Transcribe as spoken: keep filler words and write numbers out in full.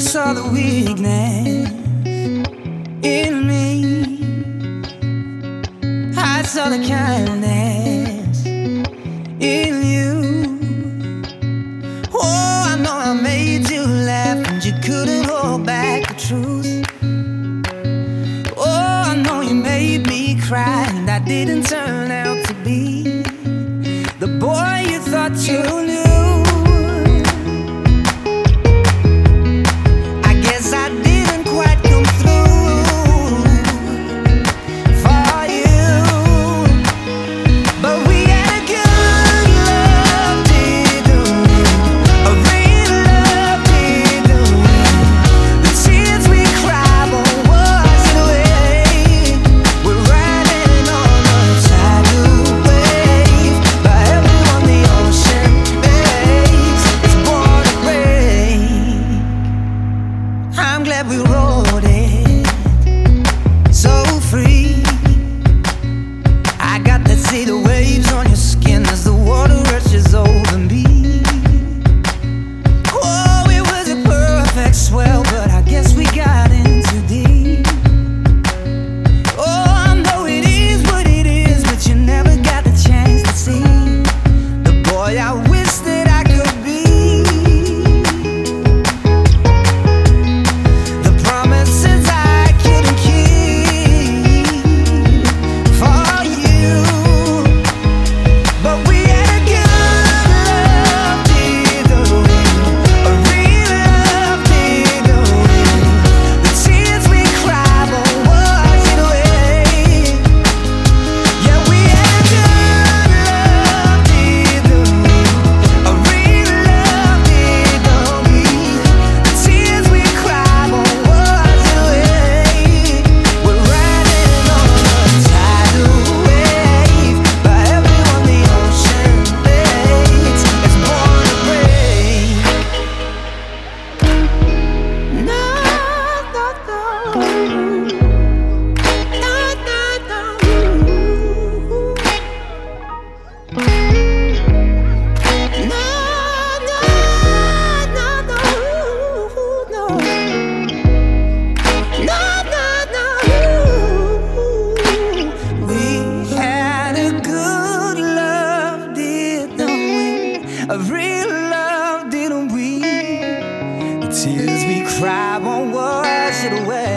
saw the weakness in me. I saw the kindness in you. Oh, I know I made you laugh and you couldn't hold back the truth. Oh, I know you made me cry and I didn't turn out to be the boy you thought you knew. I'm glad we wrote it so free. I got to see the waves on your skin as the water rushes over me. Oh, it was a perfect swell, but I guess we got in too deep. Oh, I know it is what it is, but you never got the chance to see the boy I wish that I could be. A real love, didn't we? The tears we cry won't wash it away.